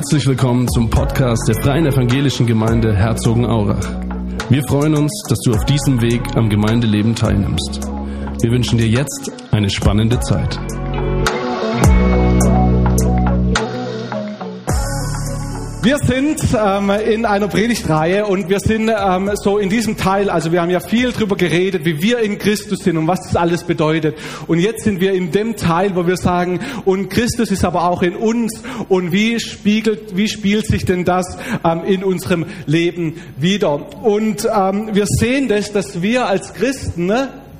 Herzlich willkommen zum Podcast der Freien Evangelischen Gemeinde Herzogenaurach. Wir freuen uns, dass du auf diesem Weg am Gemeindeleben teilnimmst. Wir wünschen dir jetzt eine spannende Zeit. Wir sind in einer Predigtreihe und wir sind so in diesem Teil, also wir haben ja viel drüber geredet, wie wir in Christus sind und was das alles bedeutet. Und jetzt sind wir in dem Teil, wo wir sagen, und Christus ist aber auch in uns und wie spielt sich denn das in unserem Leben wider? Und wir sehen das, dass wir als Christen,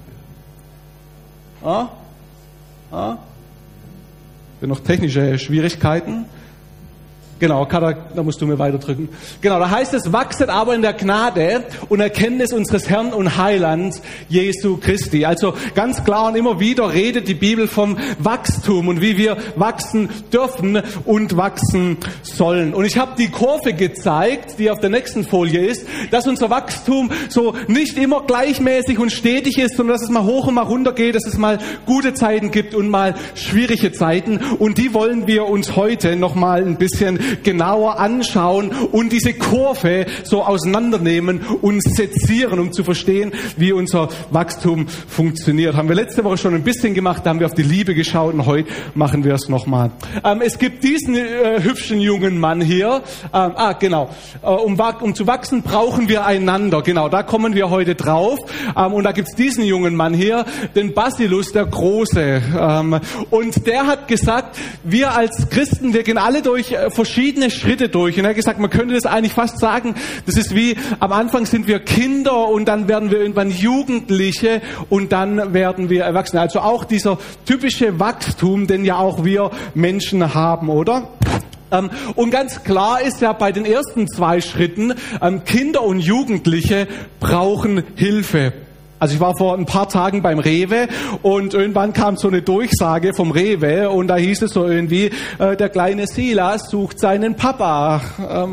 noch technische Schwierigkeiten. Genau, da musst du mir weiter drücken. Genau, da heißt es, wachset aber in der Gnade und Erkenntnis unseres Herrn und Heilands Jesu Christi. Also ganz klar und immer wieder redet die Bibel vom Wachstum und wie wir wachsen dürfen und wachsen sollen. Und ich habe die Kurve gezeigt, die auf der nächsten Folie ist, dass unser Wachstum so nicht immer gleichmäßig und stetig ist, sondern dass es mal hoch und mal runter geht, dass es mal gute Zeiten gibt und mal schwierige Zeiten. Und die wollen wir uns heute nochmal ein bisschen genauer anschauen und diese Kurve so auseinandernehmen und sezieren, um zu verstehen, wie unser Wachstum funktioniert. Haben wir letzte Woche schon ein bisschen gemacht, da haben wir auf die Liebe geschaut und heute machen wir es nochmal. Es gibt diesen hübschen jungen Mann hier. Genau. Um zu wachsen, brauchen wir einander. Genau, da kommen wir heute drauf. Und da gibt's diesen jungen Mann hier, den Basilus, der Große. Und der hat gesagt, wir als Christen, wir gehen alle durch verschiedene Schritte durch. Und er hat gesagt, man könnte das eigentlich fast sagen, das ist wie, am Anfang sind wir Kinder und dann werden wir irgendwann Jugendliche und dann werden wir Erwachsene. Also auch dieser typische Wachstum, den ja auch wir Menschen haben, oder? Und ganz klar ist ja bei den ersten 2 Schritten, Kinder und Jugendliche brauchen Hilfe. Also ich war vor ein paar Tagen beim Rewe und irgendwann kam so eine Durchsage vom Rewe und da hieß es so irgendwie, der kleine Silas sucht seinen Papa.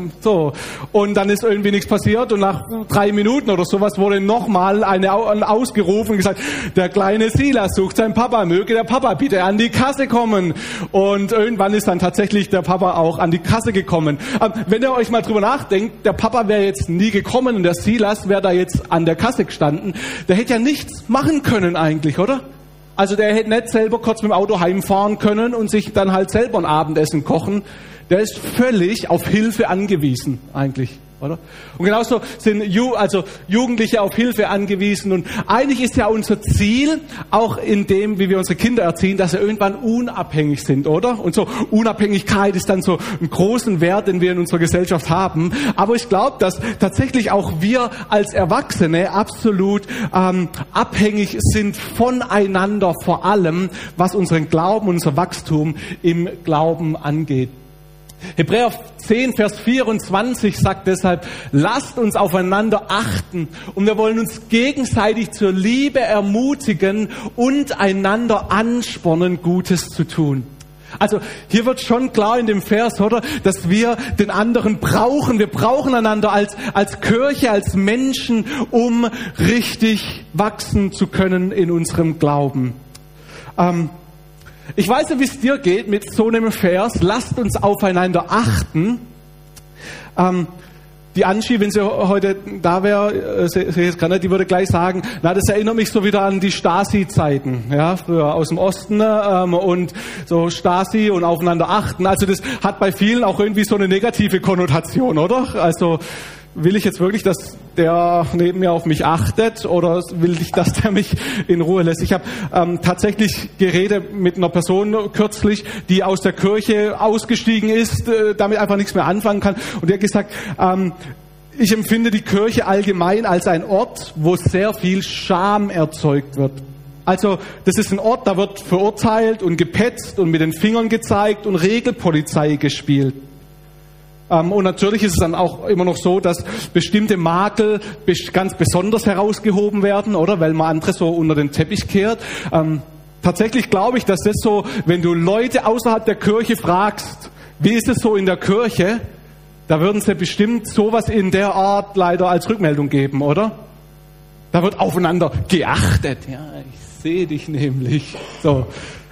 Und dann ist irgendwie nichts passiert und nach 3 Minuten oder sowas wurde nochmal eine ausgerufen und gesagt, der kleine Silas sucht seinen Papa, möge der Papa bitte an die Kasse kommen. Und irgendwann ist dann tatsächlich der Papa auch an die Kasse gekommen. Wenn ihr euch mal drüber nachdenkt, der Papa wäre jetzt nie gekommen und der Silas wäre da jetzt an der Kasse gestanden, der hätte ja nichts machen können eigentlich, oder? Also der hätte nicht selber kurz mit dem Auto heimfahren können und sich dann halt selber ein Abendessen kochen. Der ist völlig auf Hilfe angewiesen eigentlich, oder? Und genauso sind Jugendliche auf Hilfe angewiesen. Und eigentlich ist ja unser Ziel, auch in dem, wie wir unsere Kinder erziehen, dass sie irgendwann unabhängig sind, oder? Und so Unabhängigkeit ist dann so ein großen Wert, den wir in unserer Gesellschaft haben. Aber ich glaube, dass tatsächlich auch wir als Erwachsene absolut abhängig sind voneinander, vor allem, was unseren Glauben, unser Wachstum im Glauben angeht. Hebräer 10, Vers 24 sagt deshalb, lasst uns aufeinander achten und wir wollen uns gegenseitig zur Liebe ermutigen und einander anspornen, Gutes zu tun. Also hier wird schon klar in dem Vers, oder, dass wir den anderen brauchen. Wir brauchen einander als Kirche, als Menschen, um richtig wachsen zu können in unserem Glauben. Ich weiß nicht, wie es dir geht mit so einem Vers, lasst uns aufeinander achten. Die Anschi, wenn sie heute da wäre, sehe ich jetzt gar nicht, die würde gleich sagen, das erinnert mich so wieder an die Stasi-Zeiten, ja, früher aus dem Osten und so Stasi und aufeinander achten. Also das hat bei vielen auch irgendwie so eine negative Konnotation, oder? Also will ich jetzt wirklich, dass der neben mir auf mich achtet oder will ich, dass der mich in Ruhe lässt? Ich habe tatsächlich geredet mit einer Person kürzlich, die aus der Kirche ausgestiegen ist, damit einfach nichts mehr anfangen kann. Und die hat gesagt, ich empfinde die Kirche allgemein als ein Ort, wo sehr viel Scham erzeugt wird. Also das ist ein Ort, da wird verurteilt und gepetzt und mit den Fingern gezeigt und Regelpolizei gespielt. Und natürlich ist es dann auch immer noch so, dass bestimmte Makel ganz besonders herausgehoben werden, oder? Weil man andere so unter den Teppich kehrt. Tatsächlich glaube ich, dass das so, wenn du Leute außerhalb der Kirche fragst, wie ist es so in der Kirche, da würden sie bestimmt sowas in der Art leider als Rückmeldung geben, oder? Da wird aufeinander geachtet. Ja, ich sehe dich nämlich. So.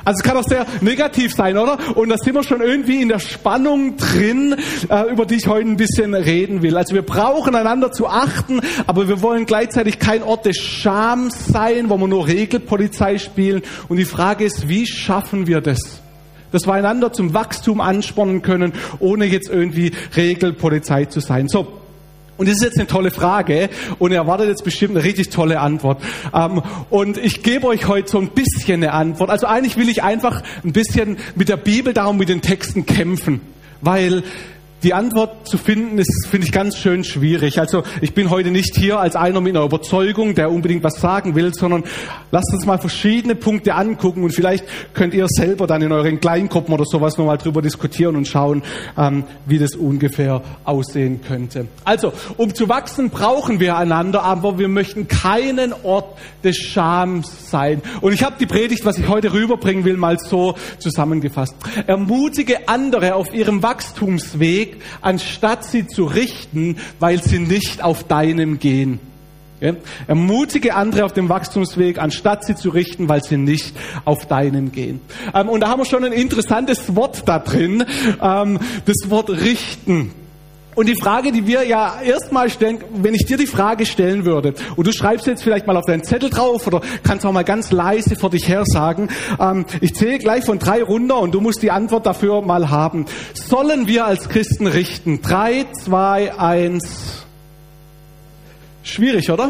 Also es kann auch sehr negativ sein, oder? Und da sind wir schon irgendwie in der Spannung drin, über die ich heute ein bisschen reden will. Also wir brauchen einander zu achten, aber wir wollen gleichzeitig kein Ort des Schams sein, wo wir nur Regelpolizei spielen. Und die Frage ist, wie schaffen wir das? Dass wir einander zum Wachstum anspornen können, ohne jetzt irgendwie Regelpolizei zu sein. So. Und das ist jetzt eine tolle Frage und ihr erwartet jetzt bestimmt eine richtig tolle Antwort. Und ich gebe euch heute so ein bisschen eine Antwort. Also eigentlich will ich einfach ein bisschen mit der Bibel, darum mit den Texten kämpfen, weil die Antwort zu finden ist, finde ich, ganz schön schwierig. Also ich bin heute nicht hier als einer mit einer Überzeugung, der unbedingt was sagen will, sondern lasst uns mal verschiedene Punkte angucken und vielleicht könnt ihr selber dann in euren Kleingruppen oder sowas nochmal drüber diskutieren und schauen, wie das ungefähr aussehen könnte. Also, um zu wachsen, brauchen wir einander, aber wir möchten keinen Ort des Schams sein. Und ich habe die Predigt, was ich heute rüberbringen will, mal so zusammengefasst. Ermutige andere auf ihrem Wachstumsweg, anstatt sie zu richten, weil sie nicht auf deinem gehen. Okay? Ermutige andere auf dem Wachstumsweg, anstatt sie zu richten, weil sie nicht auf deinem gehen. Und da haben wir schon ein interessantes Wort da drin, das Wort richten. Und die Frage, die wir ja erstmal stellen, wenn ich dir die Frage stellen würde, und du schreibst jetzt vielleicht mal auf deinen Zettel drauf oder kannst auch mal ganz leise vor dich her sagen, ich zähle gleich von 3 runter und du musst die Antwort dafür mal haben. Sollen wir als Christen richten? 3, 2, 1. Schwierig, oder?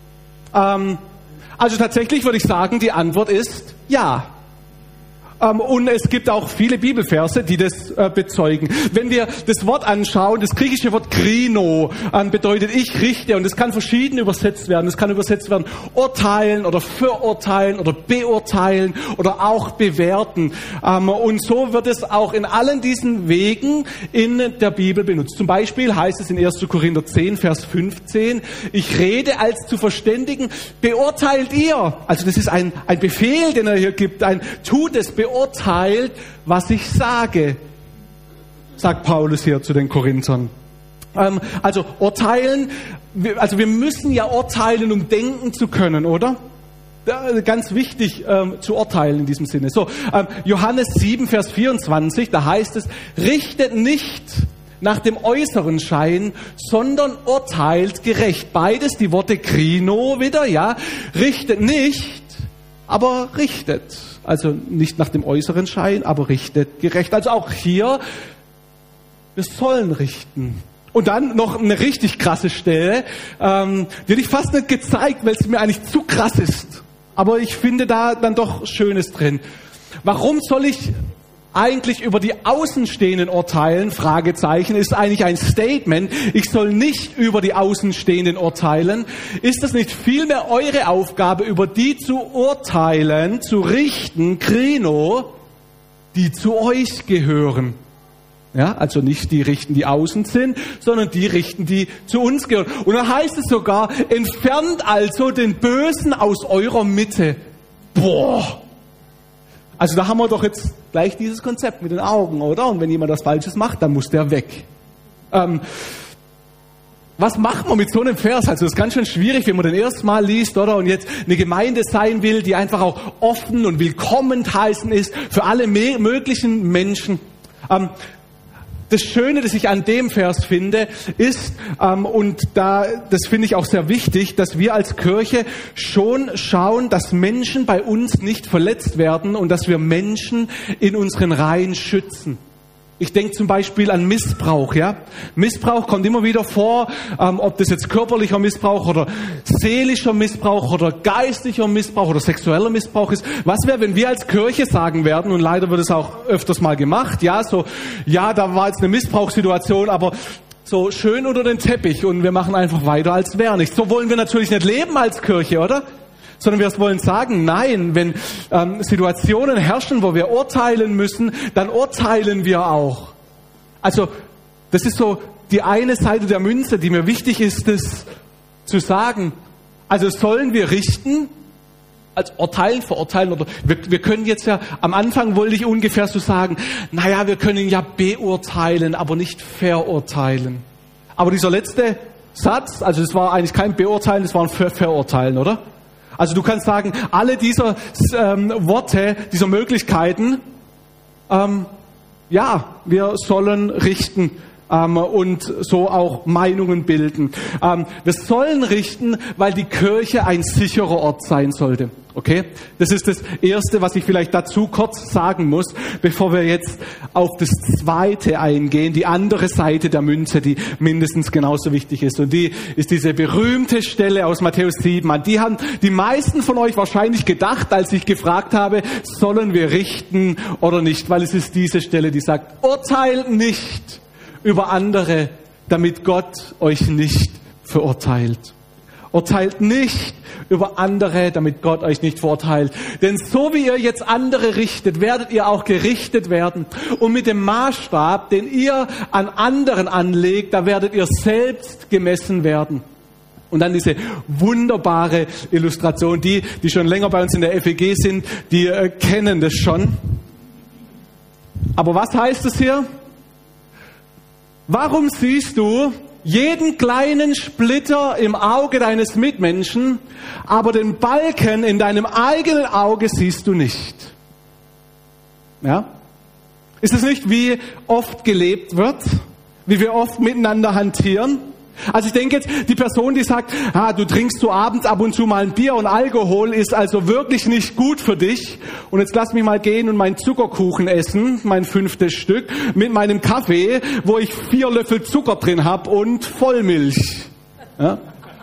Also tatsächlich würde ich sagen, die Antwort ist ja. Und es gibt auch viele Bibelverse, die das bezeugen. Wenn wir das Wort anschauen, das griechische Wort krino bedeutet ich richte und es kann verschieden übersetzt werden. Es kann übersetzt werden urteilen oder verurteilen oder beurteilen oder auch bewerten. Und so wird es auch in allen diesen Wegen in der Bibel benutzt. Zum Beispiel heißt es in 1. Korinther 10, Vers 15, ich rede als zu Verständigen, beurteilt ihr. Also das ist ein Befehl, den er hier gibt, tut es, beurteilt, was ich sage, sagt Paulus hier zu den Korinthern. Also urteilen, also wir müssen ja urteilen, um denken zu können, oder? Ganz wichtig zu urteilen in diesem Sinne. So, Johannes 7, Vers 24, da heißt es, richtet nicht nach dem äußeren Schein, sondern urteilt gerecht. Beides, die Worte krino wieder, ja, richtet nicht, aber richtet. Also nicht nach dem äußeren Schein, aber richtet gerecht. Also auch hier, wir sollen richten. Und dann noch eine richtig krasse Stelle, die hätte ich fast nicht gezeigt, weil es mir eigentlich zu krass ist. Aber ich finde da dann doch Schönes drin. Warum soll ich eigentlich über die Außenstehenden urteilen? Fragezeichen, ist eigentlich ein Statement. Ich soll nicht über die Außenstehenden urteilen. Ist das nicht vielmehr eure Aufgabe, über die zu urteilen, zu richten, krino, die zu euch gehören? Ja, also nicht die richten, die außen sind, sondern die richten, die zu uns gehören. Und dann heißt es sogar, entfernt also den Bösen aus eurer Mitte. Boah! Also da haben wir doch jetzt gleich dieses Konzept mit den Augen, oder? Und wenn jemand was Falsches macht, dann muss der weg. Was macht man mit so einem Vers? Also das ist ganz schön schwierig, wenn man den erstmal liest, oder? Und jetzt eine Gemeinde sein will, die einfach auch offen und willkommend heißen ist für alle möglichen Menschen. Das Schöne, das ich an dem Vers finde, ist, das finde ich auch sehr wichtig, dass wir als Kirche schon schauen, dass Menschen bei uns nicht verletzt werden und dass wir Menschen in unseren Reihen schützen. Ich denke zum Beispiel an Missbrauch, ja. Missbrauch kommt immer wieder vor, ob das jetzt körperlicher Missbrauch oder seelischer Missbrauch oder geistlicher Missbrauch oder sexueller Missbrauch ist. Was wäre, wenn wir als Kirche sagen werden, und leider wird es auch öfters mal gemacht, ja, da war jetzt eine Missbrauchssituation, aber so schön unter den Teppich und wir machen einfach weiter, als wäre nichts. So wollen wir natürlich nicht leben als Kirche, oder? Sondern wir wollen sagen, nein, wenn Situationen herrschen, wo wir urteilen müssen, dann urteilen wir auch. Also das ist so die eine Seite der Münze, die mir wichtig ist, das zu sagen. Also sollen wir richten, als urteilen, verurteilen, oder wir können jetzt ja, am Anfang wollte ich ungefähr so sagen, naja, wir können ja beurteilen, aber nicht verurteilen. Aber dieser letzte Satz, also das war eigentlich kein Beurteilen, das war ein Verurteilen, oder? Also du kannst sagen, alle dieser Worte, dieser Möglichkeiten, ja, wir sollen richten und so auch Meinungen bilden. Wir sollen richten, weil die Kirche ein sicherer Ort sein sollte. Okay? Das ist das Erste, was ich vielleicht dazu kurz sagen muss, bevor wir jetzt auf das Zweite eingehen, die andere Seite der Münze, die mindestens genauso wichtig ist. Und die ist diese berühmte Stelle aus Matthäus 7. An die haben die meisten von euch wahrscheinlich gedacht, als ich gefragt habe, sollen wir richten oder nicht? Weil es ist diese Stelle, die sagt, urteilt nicht über andere, damit Gott euch nicht verurteilt. Urteilt nicht über andere, damit Gott euch nicht verurteilt. Denn so wie ihr jetzt andere richtet, werdet ihr auch gerichtet werden. Und mit dem Maßstab, den ihr an anderen anlegt, da werdet ihr selbst gemessen werden. Und dann diese wunderbare Illustration, die schon länger bei uns in der FEG sind, die kennen das schon. Aber was heißt es hier? Warum siehst du jeden kleinen Splitter im Auge deines Mitmenschen, aber den Balken in deinem eigenen Auge siehst du nicht? Ja? Ist es nicht, wie oft gelebt wird? Wie wir oft miteinander hantieren? Also ich denke jetzt, die Person, die sagt, du trinkst so abends ab und zu mal ein Bier und Alkohol ist also wirklich nicht gut für dich. Und jetzt lass mich mal gehen und meinen Zuckerkuchen essen, mein 5. Stück, mit meinem Kaffee, wo ich 4 Löffel Zucker drin habe und Vollmilch. Ja?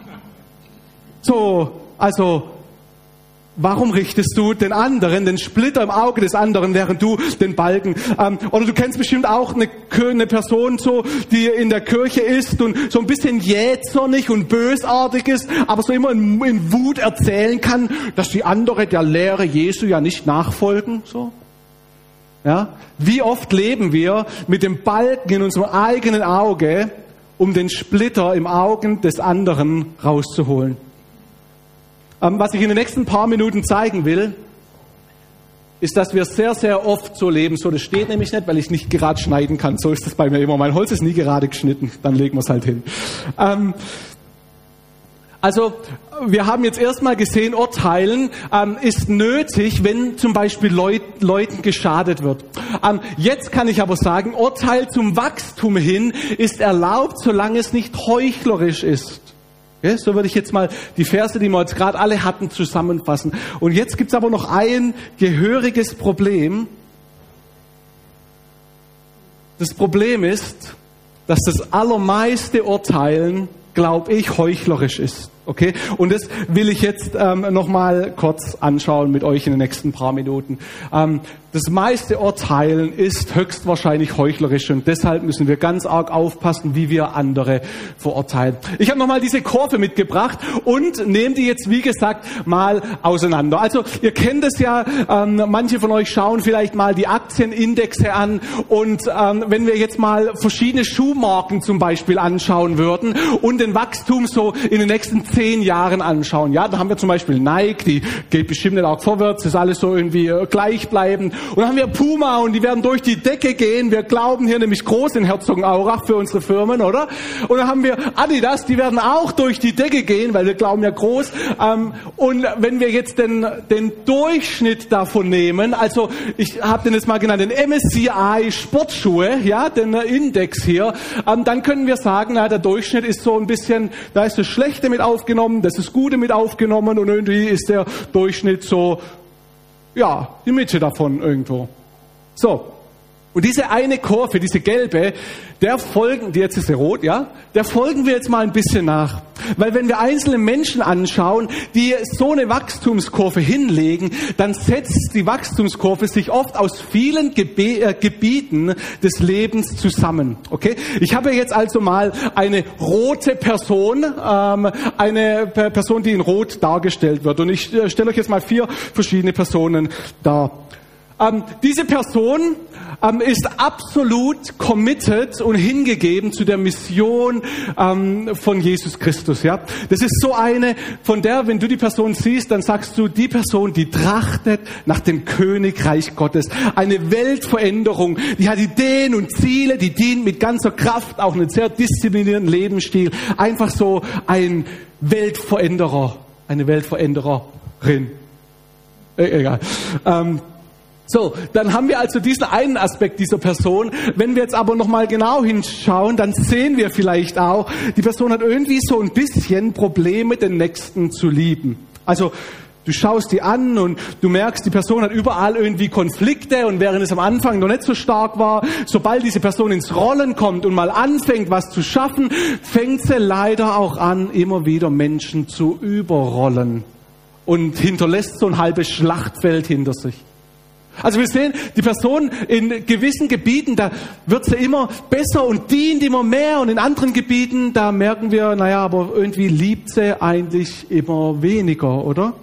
So, also warum richtest du den anderen, den Splitter im Auge des anderen, während du den Balken? Oder du kennst bestimmt auch eine Person, so, die in der Kirche ist und so ein bisschen jähzornig und bösartig ist, aber so immer in Wut erzählen kann, dass die andere der Lehre Jesu ja nicht nachfolgen. So. Ja? Wie oft leben wir mit dem Balken in unserem eigenen Auge, um den Splitter im Augen des anderen rauszuholen? Was ich in den nächsten paar Minuten zeigen will, ist, dass wir sehr, sehr oft so leben. So, das steht nämlich nicht, weil ich nicht gerade schneiden kann. So ist es bei mir immer. Mein Holz ist nie gerade geschnitten. Dann legen wir es halt hin. Also, wir haben jetzt erstmal gesehen, Urteilen ist nötig, wenn zum Beispiel Leuten geschadet wird. Jetzt kann ich aber sagen, Urteil zum Wachstum hin ist erlaubt, solange es nicht heuchlerisch ist. Okay, so würde ich jetzt mal die Verse, die wir jetzt gerade alle hatten, zusammenfassen. Und jetzt gibt's aber noch ein gehöriges Problem. Das Problem ist, dass das allermeiste Urteilen, glaube ich, heuchlerisch ist. Okay? Und das will ich jetzt noch mal kurz anschauen mit euch in den nächsten paar Minuten. Das meiste Urteilen ist höchstwahrscheinlich heuchlerisch und deshalb müssen wir ganz arg aufpassen, wie wir andere verurteilen. Ich habe nochmal diese Kurve mitgebracht und nehme die jetzt, wie gesagt, mal auseinander. Also ihr kennt es ja, manche von euch schauen vielleicht mal die Aktienindexe an und wenn wir jetzt mal verschiedene Schuhmarken zum Beispiel anschauen würden und den Wachstum so in den nächsten 10 Jahren anschauen, ja, da haben wir zum Beispiel Nike, die geht bestimmt nicht auch vorwärts, ist alles so irgendwie gleichbleibend. Und dann haben wir Puma und die werden durch die Decke gehen. Wir glauben hier nämlich groß in Herzogenaurach für unsere Firmen, oder? Und dann haben wir Adidas, die werden auch durch die Decke gehen, weil wir glauben ja groß. Und wenn wir jetzt den Durchschnitt davon nehmen, also ich habe den jetzt mal genannt, den MSCI Sportschuhe, ja, den Index hier, dann können wir sagen, der Durchschnitt ist so ein bisschen, da ist das Schlechte mit aufgenommen, das ist das Gute mit aufgenommen und irgendwie ist der Durchschnitt so, ja, die Mitte davon irgendwo. So. Und diese eine Kurve, diese gelbe, der folgen, jetzt ist sie rot, ja, der folgen wir jetzt mal ein bisschen nach. Weil wenn wir einzelne Menschen anschauen, die so eine Wachstumskurve hinlegen, dann setzt die Wachstumskurve sich oft aus vielen Gebieten des Lebens zusammen. Okay? Ich habe jetzt also mal eine rote Person, eine Person, die in Rot dargestellt wird. Und ich stelle euch jetzt mal 4 verschiedene Personen dar. Diese Person ist absolut committed und hingegeben zu der Mission von Jesus Christus. Ja, das ist so eine, von der, wenn du die Person siehst, dann sagst du, die Person, die trachtet nach dem Königreich Gottes. Eine Weltveränderung, die hat Ideen und Ziele, die dient mit ganzer Kraft, auch einen sehr disziplinierten Lebensstil. Einfach so ein Weltveränderer, eine Weltveränderer Egal. So, dann haben wir also diesen einen Aspekt dieser Person. Wenn wir jetzt aber nochmal genau hinschauen, dann sehen wir vielleicht auch, die Person hat irgendwie so ein bisschen Probleme, den Nächsten zu lieben. Also, du schaust die an und du merkst, die Person hat überall irgendwie Konflikte und während es am Anfang noch nicht so stark war, sobald diese Person ins Rollen kommt und mal anfängt, was zu schaffen, fängt sie leider auch an, immer wieder Menschen zu überrollen und hinterlässt so ein halbes Schlachtfeld hinter sich. Also wir sehen, die Person in gewissen Gebieten, da wird sie immer besser und dient immer mehr und in anderen Gebieten, da merken wir, naja, aber irgendwie liebt sie eigentlich immer weniger, oder?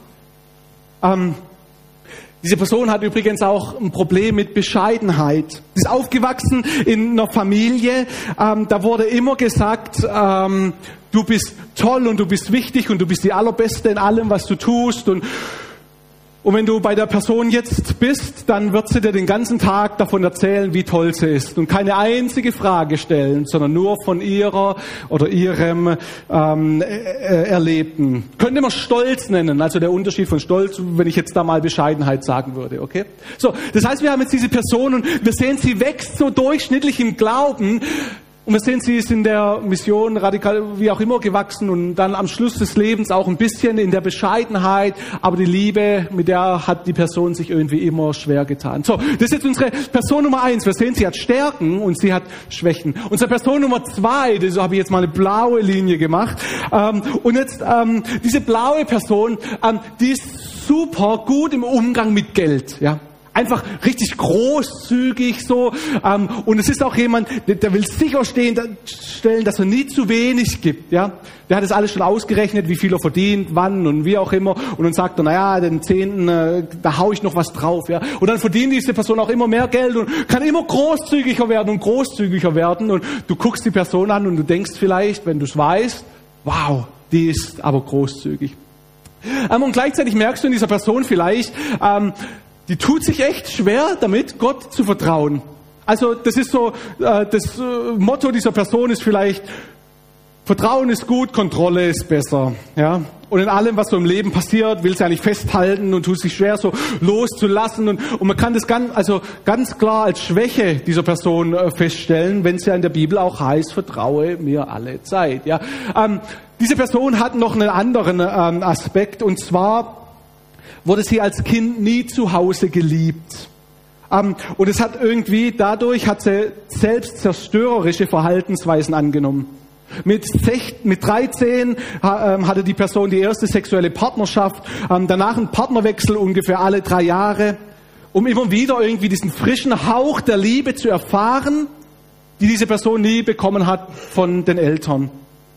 Diese Person hat übrigens auch ein Problem mit Bescheidenheit. Sie ist aufgewachsen in einer Familie, da wurde immer gesagt, du bist toll und du bist wichtig und du bist die Allerbeste in allem, was du tust und wenn du bei der Person jetzt bist, dann wird sie dir den ganzen Tag davon erzählen, wie toll sie ist und keine einzige Frage stellen, sondern nur von ihrer oder ihrem Erlebten. Könnte man Stolz nennen, also der Unterschied von Stolz, wenn ich jetzt da mal Bescheidenheit sagen würde, okay? So, das heißt, wir haben jetzt diese Person und wir sehen, sie wächst so durchschnittlich im Glauben. Und wir sehen, sie ist in der Mission radikal, wie auch immer, gewachsen und dann am Schluss des Lebens auch ein bisschen in der Bescheidenheit. Aber die Liebe, mit der hat die Person sich irgendwie immer schwer getan. So, das ist jetzt unsere Person Nummer 1. Wir sehen, sie hat Stärken und sie hat Schwächen. Unsere Person Nummer 2, so habe ich jetzt mal eine blaue Linie gemacht. Und jetzt diese blaue Person, die ist super gut im Umgang mit Geld, ja. Einfach richtig großzügig so. Und es ist auch jemand, der will sicherstellen, dass er nie zu wenig gibt. Ja, der hat das alles schon ausgerechnet, wie viel er verdient, wann und wie auch immer. Und dann sagt er, naja, den 10. Da hau ich noch was drauf. Ja, und dann verdient diese Person auch immer mehr Geld und kann immer großzügiger werden und großzügiger werden. Und du guckst die Person an und du denkst vielleicht, wenn du es weißt, wow, die ist aber großzügig. Und gleichzeitig merkst du in dieser Person vielleicht, die tut sich echt schwer damit, Gott zu vertrauen. Also das ist so, das Motto dieser Person ist vielleicht, Vertrauen ist gut, Kontrolle ist besser. Ja? Und in allem, was so im Leben passiert, will sie eigentlich festhalten und tut sich schwer, so loszulassen. Und man kann das ganz klar als Schwäche dieser Person feststellen, wenn es ja in der Bibel auch heißt, vertraue mir alle Zeit. Ja? Diese Person hat noch einen anderen Aspekt, und zwar wurde sie als Kind nie zu Hause geliebt. Und es hat irgendwie, dadurch hat sie selbstzerstörerische Verhaltensweisen angenommen. Mit 13 hatte die Person die erste sexuelle Partnerschaft, danach einen Partnerwechsel ungefähr alle 3 Jahre, um immer wieder irgendwie diesen frischen Hauch der Liebe zu erfahren, die diese Person nie bekommen hat von den Eltern.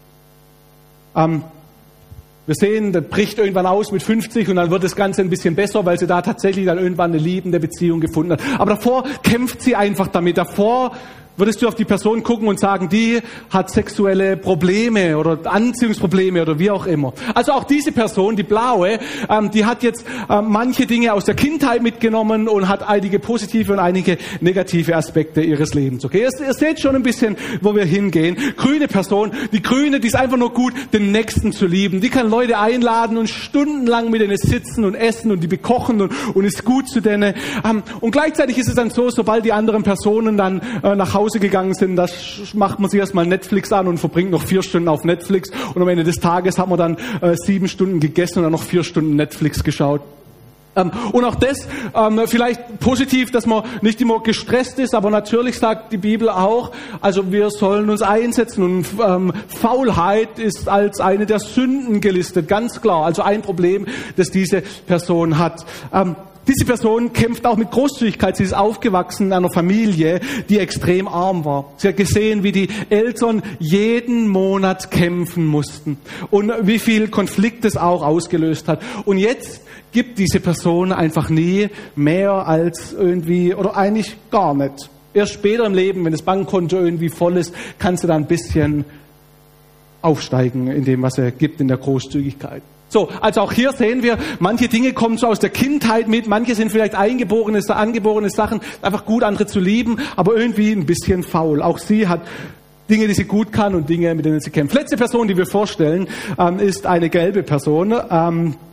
Wir sehen, das bricht irgendwann aus mit 50 und dann wird das Ganze ein bisschen besser, weil sie da tatsächlich dann irgendwann eine liebende Beziehung gefunden hat. Aber davor kämpft sie einfach damit. Davor würdest du auf die Person gucken und sagen, die hat sexuelle Probleme oder Anziehungsprobleme oder wie auch immer. Also auch diese Person, die blaue, die hat jetzt manche Dinge aus der Kindheit mitgenommen und hat einige positive und einige negative Aspekte ihres Lebens. Okay, ihr seht schon ein bisschen, wo wir hingehen. Grüne Person, die Grüne, die ist einfach nur gut, den Nächsten zu lieben. Die kann Leute einladen und stundenlang mit denen sitzen und essen und die bekochen und ist gut zu denen. Und gleichzeitig ist es dann so, sobald die anderen Personen dann nach Hause gegangen sind, das macht man sich erstmal Netflix an und verbringt noch 4 Stunden auf Netflix und am Ende des Tages hat man dann 7 Stunden gegessen und dann noch 4 Stunden Netflix geschaut. Und auch das vielleicht positiv, dass man nicht immer gestresst ist, aber natürlich sagt die Bibel auch, also wir sollen uns einsetzen und Faulheit ist als eine der Sünden gelistet, ganz klar. Also ein Problem, das diese Person hat. Diese Person kämpft auch mit Großzügigkeit. Sie ist aufgewachsen in einer Familie, die extrem arm war. Sie hat gesehen, wie die Eltern jeden Monat kämpfen mussten und wie viel Konflikt es auch ausgelöst hat. Und jetzt gibt diese Person einfach nie mehr als irgendwie, oder eigentlich gar nicht. Erst später im Leben, wenn das Bankkonto irgendwie voll ist, kannst du da ein bisschen aufsteigen in dem, was er gibt in der Großzügigkeit. So, also auch hier sehen wir, manche Dinge kommen so aus der Kindheit mit, manche sind vielleicht angeborene Sachen, einfach gut, andere zu lieben, aber irgendwie ein bisschen faul. Auch sie hat Dinge, die sie gut kann und Dinge, mit denen sie kämpft. Letzte Person, die wir vorstellen, ist eine gelbe Person.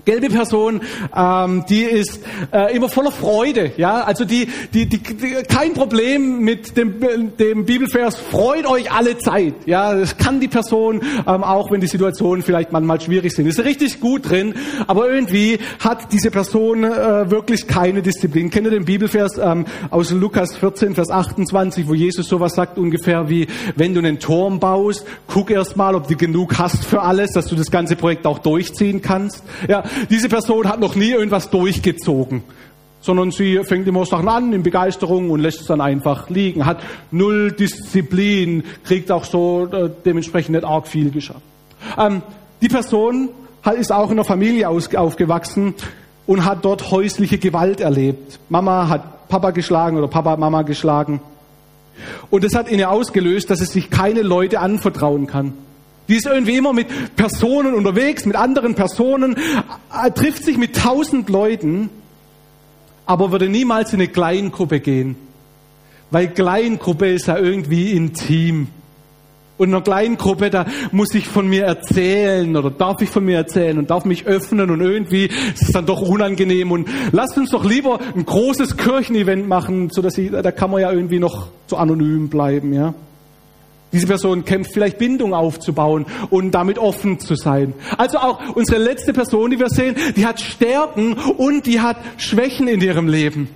Gelbe Person, die ist immer voller Freude, ja, also die kein Problem mit dem Bibelvers, freut euch alle Zeit, ja, das kann die Person, auch wenn die Situationen vielleicht manchmal schwierig sind, ist richtig gut drin, aber irgendwie hat diese Person wirklich keine Disziplin. Kennt ihr den Bibelvers aus Lukas 14, Vers 28, wo Jesus sowas sagt ungefähr wie, wenn du einen Turm baust, guck erst mal, ob du genug hast für alles, dass du das ganze Projekt auch durchziehen kannst, ja. Diese Person hat noch nie irgendwas durchgezogen, sondern sie fängt immer Sachen an in Begeisterung und lässt es dann einfach liegen, hat null Disziplin, kriegt auch so dementsprechend nicht arg viel geschafft. Die Person ist auch in einer Familie aufgewachsen und hat dort häusliche Gewalt erlebt. Mama hat Papa geschlagen oder Papa hat Mama geschlagen. Und das hat in ihr ausgelöst, dass es sich keine Leute anvertrauen kann. Die ist irgendwie immer mit Personen unterwegs, mit anderen Personen, trifft sich mit 1000 Leuten, aber würde niemals in eine Kleingruppe gehen. Weil Kleingruppe ist ja irgendwie intim. Und in einer Kleingruppe, da muss ich von mir erzählen oder darf ich von mir erzählen und darf mich öffnen und irgendwie ist es dann doch unangenehm. Und lasst uns doch lieber ein großes Kirchenevent machen, da kann man ja irgendwie noch so anonym bleiben, ja. Diese Person kämpft vielleicht Bindung aufzubauen und damit offen zu sein. Also auch unsere letzte Person, die wir sehen, die hat Stärken und die hat Schwächen in ihrem Leben.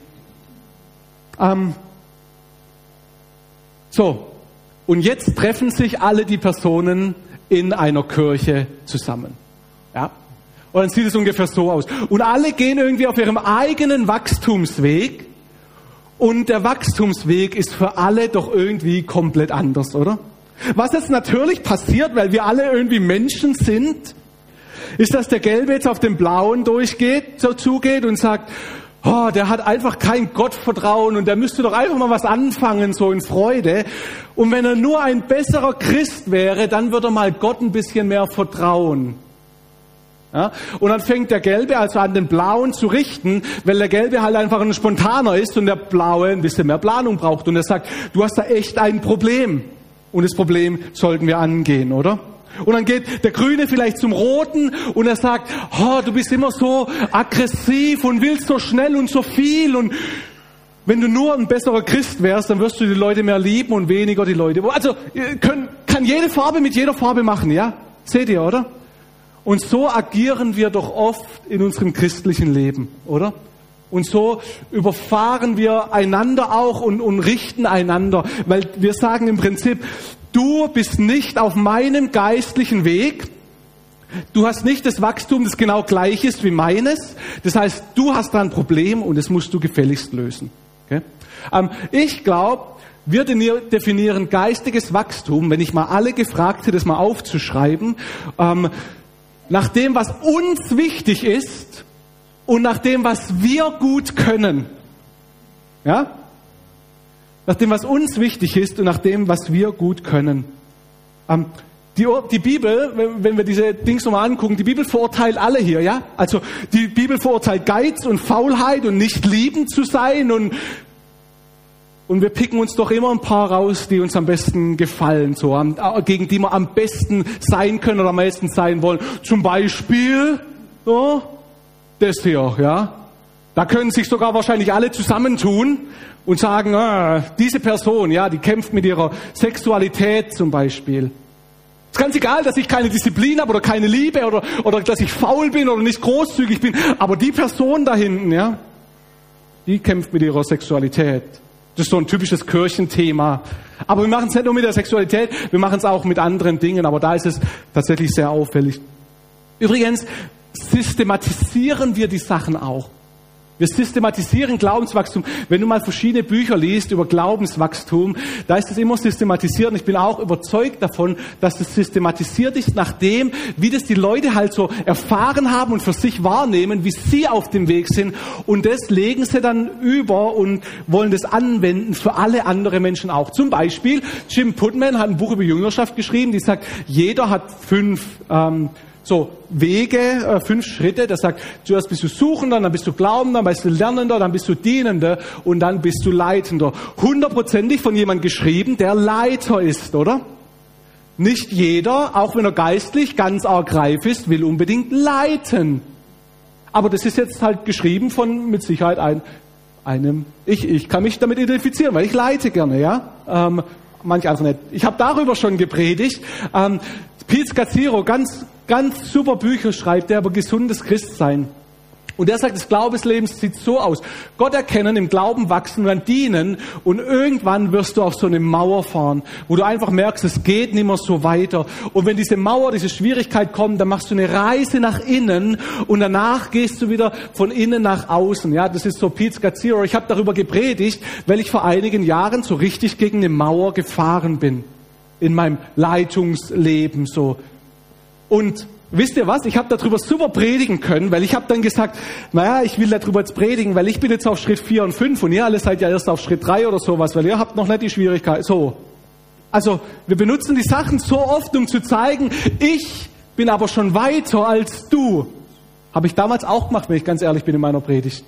Und jetzt treffen sich alle die Personen in einer Kirche zusammen. Ja? Und dann sieht es ungefähr so aus. Und alle gehen irgendwie auf ihrem eigenen Wachstumsweg. Und der Wachstumsweg ist für alle doch irgendwie komplett anders, oder? Was jetzt natürlich passiert, weil wir alle irgendwie Menschen sind, ist, dass der Gelbe jetzt auf den Blauen zugeht und sagt, oh, der hat einfach kein Gottvertrauen und der müsste doch einfach mal was anfangen, so in Freude. Und wenn er nur ein besserer Christ wäre, dann würde er mal Gott ein bisschen mehr vertrauen. Ja? Und dann fängt der Gelbe also an, den Blauen zu richten, weil der Gelbe halt einfach ein Spontaner ist und der Blaue ein bisschen mehr Planung braucht. Und er sagt, du hast da echt ein Problem. Und das Problem sollten wir angehen, oder? Und dann geht der Grüne vielleicht zum Roten und er sagt, oh, du bist immer so aggressiv und willst so schnell und so viel. Und wenn du nur ein besserer Christ wärst, dann wirst du die Leute mehr lieben und weniger die Leute. Also kann jede Farbe mit jeder Farbe machen, ja? Seht ihr, oder? Und so agieren wir doch oft in unserem christlichen Leben, oder? Und so überfahren wir einander auch und richten einander, weil wir sagen im Prinzip, du bist nicht auf meinem geistlichen Weg, du hast nicht das Wachstum, das genau gleich ist wie meines, das heißt, du hast da ein Problem und das musst du gefälligst lösen. Okay? Ich glaube, wir definieren geistiges Wachstum, wenn ich mal alle gefragt hätte, das mal aufzuschreiben, nach dem, was uns wichtig ist und nach dem, was wir gut können. Ja? Nach dem, was uns wichtig ist und nach dem, was wir gut können. Die Bibel, wenn wir diese Dings nochmal angucken, die Bibel verurteilt alle hier, ja? Also die Bibel verurteilt Geiz und Faulheit und nicht liebend zu sein und wir picken uns doch immer ein paar raus, die uns am besten gefallen, so, gegen die wir am besten sein können oder am meisten sein wollen. Zum Beispiel, so, das hier, ja. Da können sich sogar wahrscheinlich alle zusammentun und sagen, diese Person, ja, die kämpft mit ihrer Sexualität zum Beispiel. Es ist ganz egal, dass ich keine Disziplin habe oder keine Liebe oder dass ich faul bin oder nicht großzügig bin, aber die Person da hinten, ja, die kämpft mit ihrer Sexualität. Das ist so ein typisches Kirchenthema. Aber wir machen es nicht nur mit der Sexualität, wir machen es auch mit anderen Dingen, aber da ist es tatsächlich sehr auffällig. Übrigens systematisieren wir die Sachen auch. Wir systematisieren Glaubenswachstum. Wenn du mal verschiedene Bücher liest über Glaubenswachstum, da ist es immer systematisiert. Und ich bin auch überzeugt davon, dass das systematisiert ist nach dem, wie das die Leute halt so erfahren haben und für sich wahrnehmen, wie sie auf dem Weg sind. Und das legen sie dann über und wollen das anwenden für alle anderen Menschen auch. Zum Beispiel, Jim Putman hat ein Buch über Jüngerschaft geschrieben, die sagt, jeder hat 5 Wege, 5 Schritte, der sagt, zuerst bist du Suchender, dann bist du Glaubender, dann bist du Lernender, dann bist du Dienender und dann bist du Leitender. 100%ig von jemandem geschrieben, der Leiter ist, oder? Nicht jeder, auch wenn er geistlich ganz arg reif ist, will unbedingt leiten. Aber das ist jetzt halt geschrieben von mit Sicherheit einem, ich kann mich damit identifizieren, weil ich leite gerne, ja. Manche andere nicht. Ich habe darüber schon gepredigt. Pete Scazzero, ganz super Bücher schreibt er über gesundes Christsein. Und er sagt, das Glaubensleben sieht so aus. Gott erkennen, im Glauben wachsen und dann dienen und irgendwann wirst du auf so eine Mauer fahren, wo du einfach merkst, es geht nicht mehr so weiter. Und wenn diese Mauer, diese Schwierigkeit kommt, dann machst du eine Reise nach innen und danach gehst du wieder von innen nach außen. Ja, das ist so Pete Scazzero. Ich habe darüber gepredigt, weil ich vor einigen Jahren so richtig gegen eine Mauer gefahren bin. In meinem Leitungsleben so. Und wisst ihr was? Ich habe darüber super predigen können, weil ich habe dann gesagt, naja, ich will darüber jetzt predigen, weil ich bin jetzt auf Schritt 4 und 5 und ihr alle seid ja erst auf Schritt 3 oder sowas, weil ihr habt noch nicht die Schwierigkeit. So. Also, wir benutzen die Sachen so oft, um zu zeigen, ich bin aber schon weiter als du. Habe ich damals auch gemacht, wenn ich ganz ehrlich bin in meiner Predigt.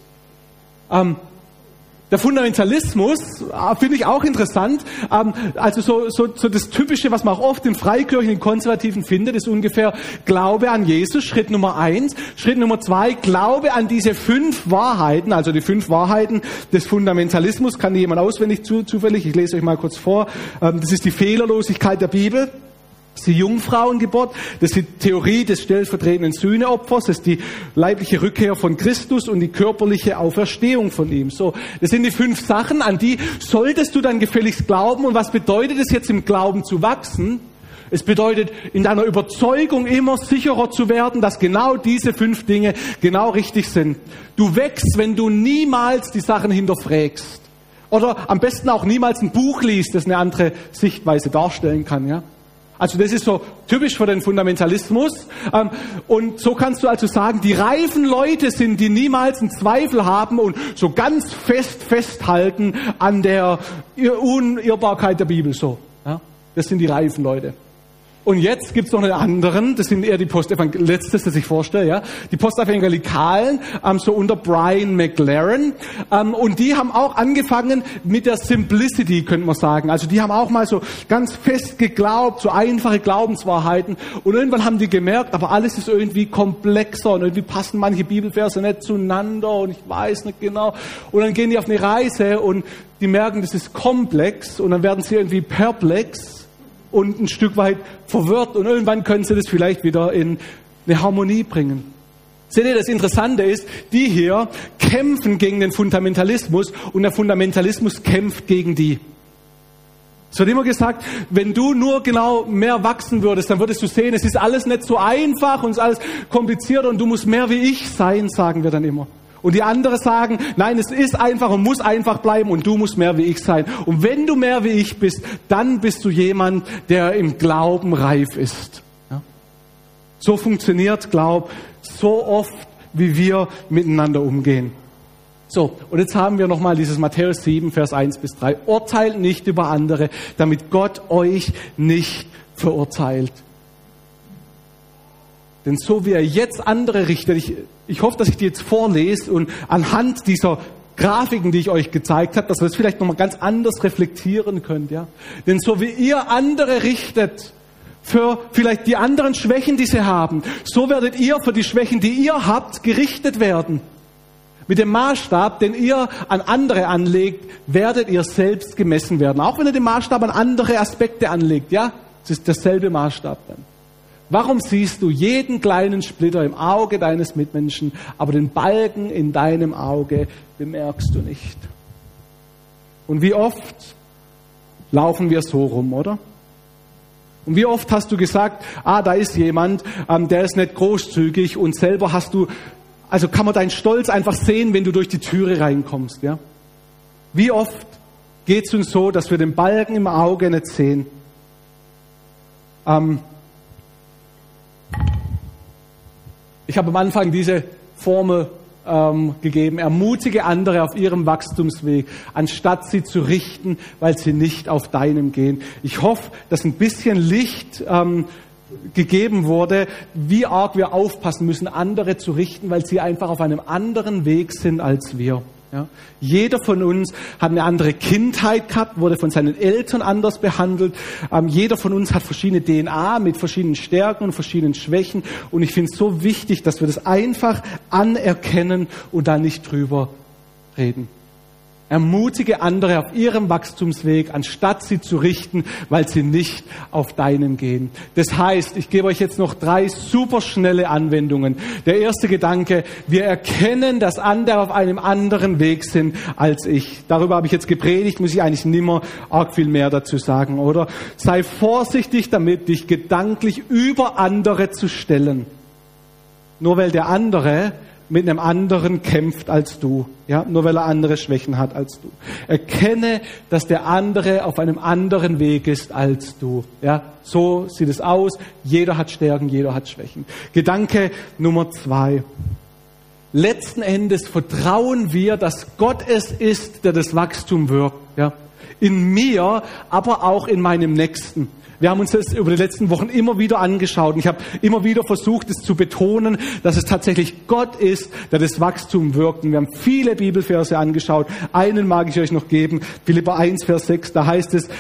Der Fundamentalismus finde ich auch interessant. Also so das Typische, was man auch oft in Freikirchen, in Konservativen findet, ist ungefähr Glaube an Jesus, Schritt Nummer 1. Schritt Nummer 2, Glaube an diese 5 Wahrheiten, also die 5 Wahrheiten des Fundamentalismus. Kann jemand auswendig zufällig? Ich lese euch mal kurz vor. Das ist die Fehlerlosigkeit der Bibel. Das ist die Jungfrauengeburt, das ist die Theorie des stellvertretenden Sühneopfers, das ist die leibliche Rückkehr von Christus und die körperliche Auferstehung von ihm. So, das sind die 5 Sachen, an die solltest du dann gefälligst glauben. Und was bedeutet es jetzt im Glauben zu wachsen? Es bedeutet, in deiner Überzeugung immer sicherer zu werden, dass genau diese 5 Dinge genau richtig sind. Du wächst, wenn du niemals die Sachen hinterfragst. Oder am besten auch niemals ein Buch liest, das eine andere Sichtweise darstellen kann, ja. Also das ist so typisch für den Fundamentalismus. Und so kannst du also sagen, die reifen Leute sind, die niemals einen Zweifel haben und so ganz festhalten an der Unirrbarkeit der Bibel. So, ja? Das sind die reifen Leute. Und jetzt gibt's noch einen anderen, das sind eher die letztes, das ich vorstelle, ja, die Postevangelikalen, so unter Brian McLaren, und die haben auch angefangen mit der Simplicity, könnte man sagen. Also die haben auch mal so ganz fest geglaubt, so einfache Glaubenswahrheiten, und irgendwann haben die gemerkt, aber alles ist irgendwie komplexer und irgendwie passen manche Bibelverse nicht zueinander und ich weiß nicht genau. Und dann gehen die auf eine Reise und die merken, das ist komplex, und dann werden sie irgendwie perplex und ein Stück weit verwirrt, und irgendwann können sie das vielleicht wieder in eine Harmonie bringen. Seht ihr, das Interessante ist, die hier kämpfen gegen den Fundamentalismus und der Fundamentalismus kämpft gegen die. Es wird immer gesagt, wenn du nur genau mehr wachsen würdest, dann würdest du sehen, es ist alles nicht so einfach und es ist alles kompliziert und du musst mehr wie ich sein, sagen wir dann immer. Und die anderen sagen, nein, es ist einfach und muss einfach bleiben und du musst mehr wie ich sein. Und wenn du mehr wie ich bist, dann bist du jemand, der im Glauben reif ist. Ja? So funktioniert Glaube so oft, wie wir miteinander umgehen. So, und jetzt haben wir nochmal dieses Matthäus 7, Vers 1-3. Urteilt nicht über andere, damit Gott euch nicht verurteilt. Denn so wie er jetzt andere richtet, ich hoffe, dass ich die jetzt vorlese und anhand dieser Grafiken, die ich euch gezeigt habe, dass wir das vielleicht nochmal ganz anders reflektieren könnt. Ja? Denn so wie ihr andere richtet für vielleicht die anderen Schwächen, die sie haben, so werdet ihr für die Schwächen, die ihr habt, gerichtet werden. Mit dem Maßstab, den ihr an andere anlegt, werdet ihr selbst gemessen werden. Auch wenn ihr den Maßstab an andere Aspekte anlegt. Ja, es ist derselbe Maßstab dann. Warum siehst du jeden kleinen Splitter im Auge deines Mitmenschen, aber den Balken in deinem Auge bemerkst du nicht? Und wie oft laufen wir so rum, oder? Und wie oft hast du gesagt, da ist jemand, der ist nicht großzügig, und selber hast du, also kann man deinen Stolz einfach sehen, wenn du durch die Türe reinkommst, ja? Wie oft geht's uns so, dass wir den Balken im Auge nicht sehen? Ich habe am Anfang diese Formel gegeben. Ermutige andere auf ihrem Wachstumsweg, anstatt sie zu richten, weil sie nicht auf deinem gehen. Ich hoffe, dass ein bisschen Licht gegeben wurde, wie arg wir aufpassen müssen, andere zu richten, weil sie einfach auf einem anderen Weg sind als wir. Ja? Jeder von uns hat eine andere Kindheit gehabt, wurde von seinen Eltern anders behandelt. Jeder von uns hat verschiedene DNA mit verschiedenen Stärken und verschiedenen Schwächen. Und ich finde es so wichtig, dass wir das einfach anerkennen und da nicht drüber reden. Ermutige andere auf ihrem Wachstumsweg, anstatt sie zu richten, weil sie nicht auf deinem gehen. Das heißt, ich gebe euch jetzt noch 3 super schnelle Anwendungen. Der erste Gedanke, wir erkennen, dass andere auf einem anderen Weg sind als ich. Darüber habe ich jetzt gepredigt, muss ich eigentlich nimmer arg viel mehr dazu sagen, oder? Sei vorsichtig damit, dich gedanklich über andere zu stellen. Nur weil der andere mit einem anderen kämpft als du, ja, nur weil er andere Schwächen hat als du. Erkenne, dass der andere auf einem anderen Weg ist als du, ja. So sieht es aus. Jeder hat Stärken, jeder hat Schwächen. Gedanke Nummer 2. Letzten Endes vertrauen wir, dass Gott es ist, der das Wachstum wirkt, ja. In mir, aber auch in meinem Nächsten. Wir haben uns das über die letzten Wochen immer wieder angeschaut und ich habe immer wieder versucht, es zu betonen, dass es tatsächlich Gott ist, der das Wachstum wirkt. Und wir haben viele Bibelverse angeschaut. Einen mag ich euch noch geben, Philipper 1, Vers 6, da heißt es,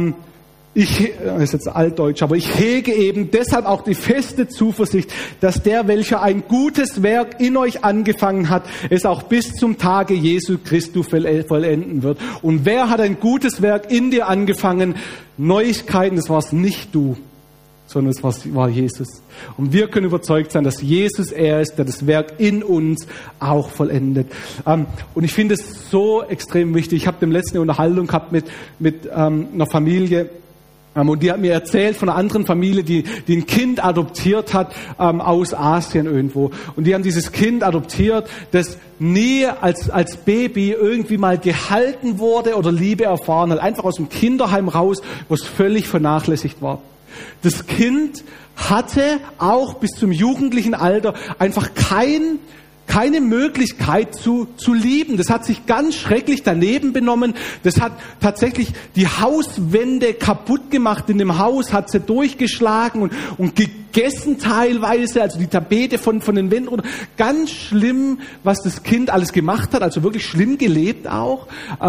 das ist jetzt altdeutsch, aber ich hege eben deshalb auch die feste Zuversicht, dass der, welcher ein gutes Werk in euch angefangen hat, es auch bis zum Tage Jesu Christi vollenden wird. Und wer hat ein gutes Werk in dir angefangen? Neuigkeiten, das war es nicht du, sondern es war Jesus. Und wir können überzeugt sein, dass Jesus er ist, der das Werk in uns auch vollendet. Und ich finde es so extrem wichtig. Ich habe dem letzten eine Unterhaltung gehabt mit einer Familie, und die hat mir erzählt von einer anderen Familie, die ein Kind adoptiert hat aus Asien irgendwo. Und die haben dieses Kind adoptiert, das nie als Baby irgendwie mal gehalten wurde oder Liebe erfahren hat. Einfach aus dem Kinderheim raus, wo es völlig vernachlässigt war. Das Kind hatte auch bis zum jugendlichen Alter einfach keine Möglichkeit zu lieben. Das hat sich ganz schrecklich daneben benommen. Das hat tatsächlich die Hauswände kaputt gemacht in dem Haus, hat sie durchgeschlagen und gegessen teilweise, also die Tapete von den Wänden runter. Ganz schlimm, was das Kind alles gemacht hat, also wirklich schlimm gelebt auch.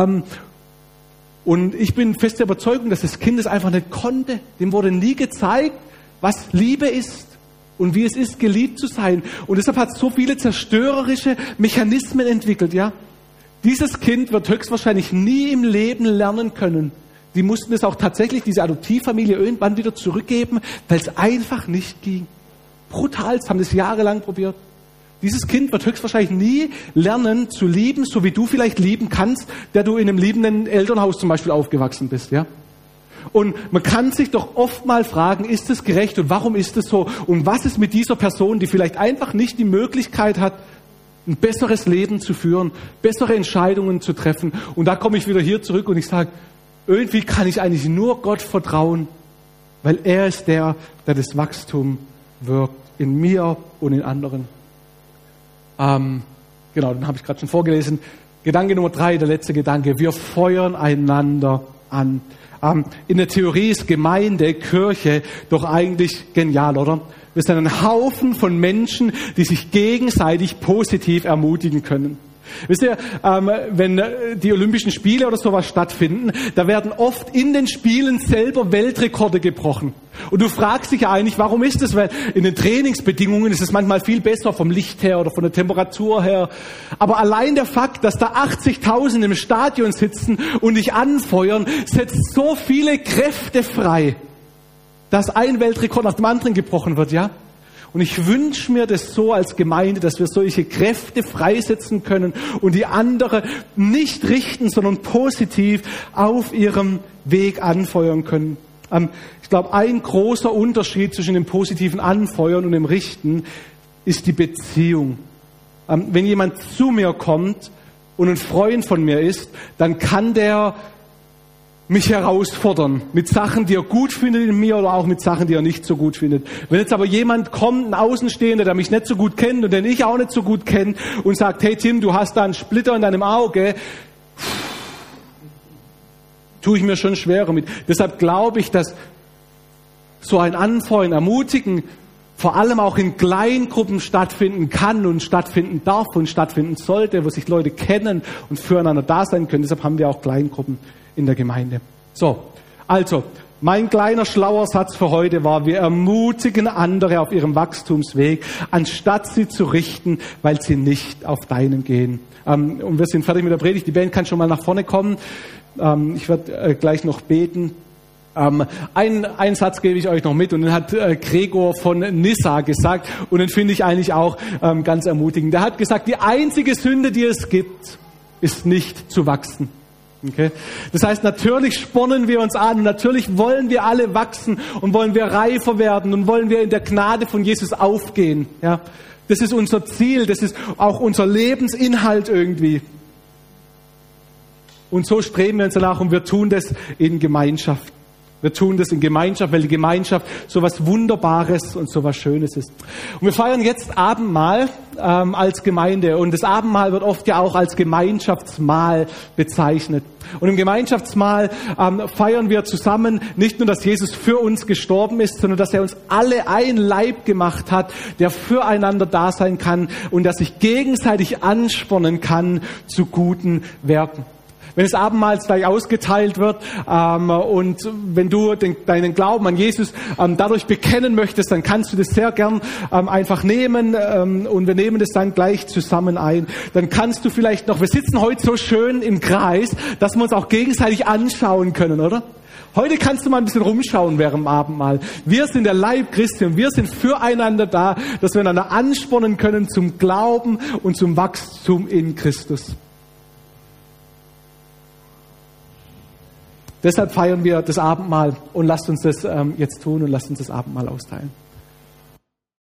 Und ich bin fest der Überzeugung, dass das Kind es einfach nicht konnte. Dem wurde nie gezeigt, was Liebe ist. Und wie es ist, geliebt zu sein. Und deshalb hat es so viele zerstörerische Mechanismen entwickelt, ja. Dieses Kind wird höchstwahrscheinlich nie im Leben lernen können. Die mussten es auch tatsächlich, diese Adoptivfamilie, irgendwann wieder zurückgeben, weil es einfach nicht ging. Brutal, haben das jahrelang probiert. Dieses Kind wird höchstwahrscheinlich nie lernen zu lieben, so wie du vielleicht lieben kannst, der du in einem liebenden Elternhaus zum Beispiel aufgewachsen bist, ja. Und man kann sich doch oft mal fragen, ist es gerecht und warum ist es so? Und was ist mit dieser Person, die vielleicht einfach nicht die Möglichkeit hat, ein besseres Leben zu führen, bessere Entscheidungen zu treffen? Und da komme ich wieder hier zurück und ich sage, irgendwie kann ich eigentlich nur Gott vertrauen, weil er ist der das Wachstum wirkt, in mir und in anderen. Genau, den habe ich gerade schon vorgelesen. Gedanke Nummer 3, der letzte Gedanke. Wir feuern einander an. In der Theorie ist Gemeinde, Kirche doch eigentlich genial, oder? Wir sind ein Haufen von Menschen, die sich gegenseitig positiv ermutigen können. Wisst ihr, wenn die Olympischen Spiele oder sowas stattfinden, da werden oft in den Spielen selber Weltrekorde gebrochen. Und du fragst dich ja eigentlich, warum ist das? Weil in den Trainingsbedingungen ist es manchmal viel besser vom Licht her oder von der Temperatur her. Aber allein der Fakt, dass da 80.000 im Stadion sitzen und dich anfeuern, setzt so viele Kräfte frei, dass ein Weltrekord nach dem anderen gebrochen wird, ja? Und ich wünsche mir das so als Gemeinde, dass wir solche Kräfte freisetzen können und die andere nicht richten, sondern positiv auf ihrem Weg anfeuern können. Ich glaube, ein großer Unterschied zwischen dem positiven Anfeuern und dem Richten ist die Beziehung. Wenn jemand zu mir kommt und ein Freund von mir ist, dann kann der mich herausfordern mit Sachen, die er gut findet in mir oder auch mit Sachen, die er nicht so gut findet. Wenn jetzt aber jemand kommt, ein Außenstehender, der mich nicht so gut kennt und den ich auch nicht so gut kenne und sagt, hey Tim, du hast da einen Splitter in deinem Auge, tue ich mir schon schwerer mit. Deshalb glaube ich, dass so ein Anfeuern, Ermutigen vor allem auch in Kleingruppen stattfinden kann und stattfinden darf und stattfinden sollte, wo sich Leute kennen und füreinander da sein können. Deshalb haben wir auch Kleingruppen in der Gemeinde. So, also, mein kleiner schlauer Satz für heute war, wir ermutigen andere auf ihrem Wachstumsweg, anstatt sie zu richten, weil sie nicht auf deinen gehen. Und wir sind fertig mit der Predigt. Die Band kann schon mal nach vorne kommen. Ich werde gleich noch beten. Einen Satz gebe ich euch noch mit und den hat Gregor von Nyssa gesagt und den finde ich eigentlich auch ganz ermutigend. Der hat gesagt, die einzige Sünde, die es gibt, ist nicht zu wachsen. Okay? Das heißt, natürlich spornen wir uns an, natürlich wollen wir alle wachsen und wollen wir reifer werden und wollen wir in der Gnade von Jesus aufgehen. Ja? Das ist unser Ziel, das ist auch unser Lebensinhalt irgendwie. Und so streben wir uns danach und wir tun das in Gemeinschaft. Wir tun das in Gemeinschaft, weil die Gemeinschaft so was Wunderbares und so was Schönes ist. Und wir feiern jetzt Abendmahl als Gemeinde. Und das Abendmahl wird oft ja auch als Gemeinschaftsmahl bezeichnet. Und im Gemeinschaftsmahl feiern wir zusammen nicht nur, dass Jesus für uns gestorben ist, sondern dass er uns alle ein Leib gemacht hat, der füreinander da sein kann und der sich gegenseitig anspornen kann zu guten Werken. Wenn das Abendmahl gleich ausgeteilt wird und wenn du deinen Glauben an Jesus dadurch bekennen möchtest, dann kannst du das sehr gern einfach nehmen und wir nehmen das dann gleich zusammen ein. Dann kannst du vielleicht noch, wir sitzen heute so schön im Kreis, dass wir uns auch gegenseitig anschauen können, oder? Heute kannst du mal ein bisschen rumschauen während dem Abendmahl. Wir sind der Leib Christi und wir sind füreinander da, dass wir einander anspornen können zum Glauben und zum Wachstum in Christus. Deshalb feiern wir das Abendmahl und lasst uns das jetzt tun und lasst uns das Abendmahl austeilen.